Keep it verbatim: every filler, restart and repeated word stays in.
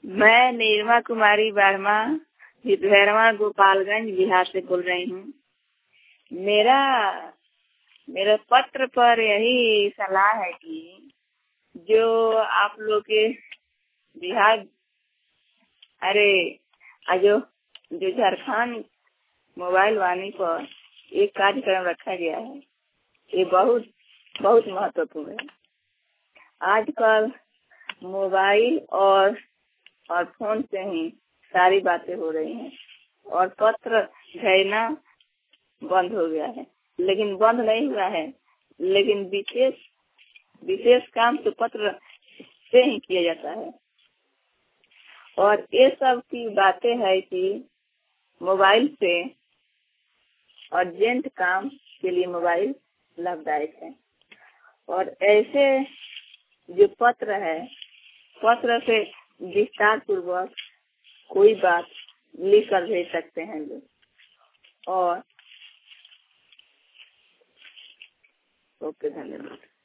मैं निर्मा कुमारी वर्मा भैरवा गोपालगंज बिहार से बोल रही हूँ। मेरा मेरा पत्र पर यही सलाह है कि जो आप लोग के बिहार अरे जो जो झारखंड मोबाइल वाणी पर एक कार्यक्रम रखा गया है, ये बहुत बहुत महत्वपूर्ण है। आजकल मोबाइल और और फोन से ही सारी बातें हो रही हैं और पत्र भेजना बंद हो गया है, लेकिन बंद नहीं हुआ है, लेकिन विशेष विशेष काम तो पत्र से ही किया जाता है। और ये सब की बातें है कि मोबाइल से अर्जेंट काम के लिए मोबाइल लाभदायक है। और ऐसे जो पत्र है, पत्र से विस्तार पूर्वक कोई बात लिख कर भेज सकते हैं लोग। और ओके, धन्यवाद।